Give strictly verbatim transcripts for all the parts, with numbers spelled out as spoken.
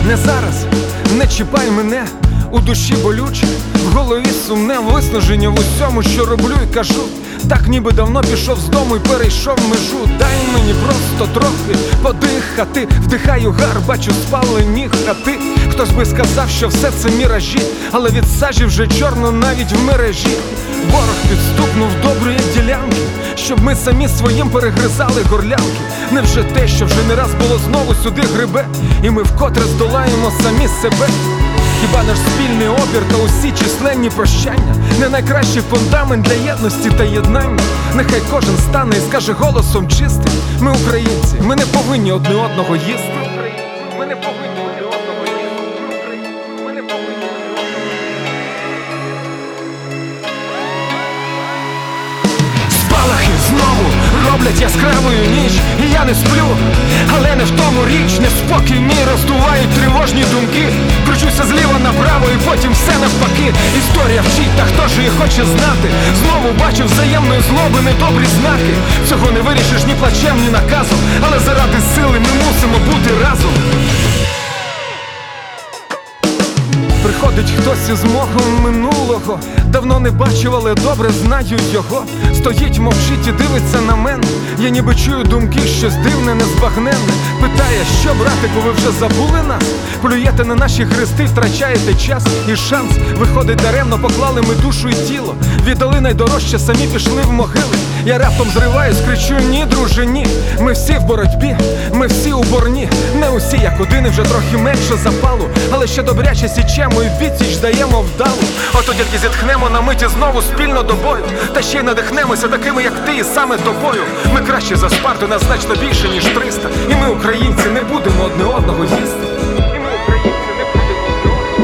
Не зараз, не чіпай мене, у душі болюче, в голові сумне виснаження в усьому, що роблю і кажу. Так ніби давно пішов з дому і перейшов межу. Дай мені просто трохи подихати. Вдихаю гар, бачу спалені хати. Хтось би сказав, що все це міражі, але від сажі вже чорно навіть в мережі. Ворог підступнув доброї ділянки, щоб ми самі своїм перегризали горлянки. Невже те, що вже не раз було, знову сюди грибе, і ми вкотре здолаємо самі себе? Хіба наш спільний опір та усі численні прощання не найкращий фундамент для єдності та єднання? Нехай кожен стане і скаже голосом чистим: ми українці, ми не повинні одне одного їсти. Ми не повинні одне одного їсти. Ми не повинні. Спалахи знову роблять яскравою ніч, і я не сплю, але не в тому річ. Неспокій мій роздувають тривожні думки. Кручуся зліва направо і потім все навпаки. Історія вчить, та хто ж її хоче знати? Знову бачу взаємної злоби недобрі знаки. Цього не вирішиш ні плачем, ні наказом, але заради сили ми мусимо бути разом. Приходить хтось із мого минулого, давно не бачив, але добре знаю його. Стоїть, мовчить і дивиться на мене. Я ніби чую думки, щось дивне, незбагненне. Питає: що, братику, ви вже забули нас? Плюєте на наші хрести, втрачаєте час і шанс. Виходить, даремно поклали ми душу і тіло, віддали найдорожче, самі пішли в могили. Я раптом зриваюсь, кричу: ні, друже, ні. Ми всі в боротьбі, ми всі у борні. Не усі як один, і вже трохи менше запалу, але ще добряче січемо і відсіч даємо вдалу. Ото тільки зітхнемо на миті знову спільно до бою, та ще й надихнемося такими, як ти, і саме тобою. Ми краще за Спарту, нас значно більше, ніж триста. І ми, українці, не будемо одне одного їсти. І ми, українці, не будемо одне одного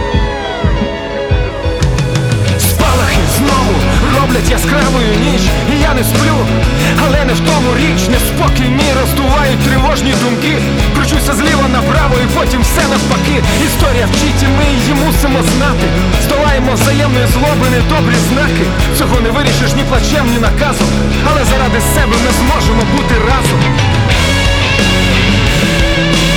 їсти. Спалахи знову роблять яскравою ніч, і я не сплю, але не в тому річ. Неспокій мій роздувають тривожні думки. Кручуся зліва направо і потім все навпаки. Історія вчить, і ми її мусимо знати. Здолаємо взаємної злоби недобрі знаки. Цього не вирішиш ні плачем, ні наказом, але заради себе ми зможемо бути разом.